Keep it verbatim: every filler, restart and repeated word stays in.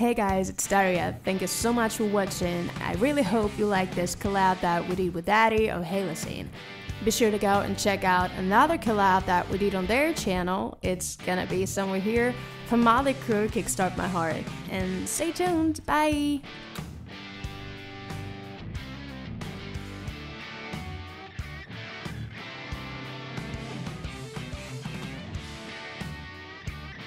Hey guys, it's Daria. Thank you so much for watching. I really hope you like this collab that we did with Daddy or Halocene. Be sure to go and check out another collab that we did on their channel. It's gonna be somewhere here from Motley Crue, Kickstart My Heart. And stay tuned. Bye!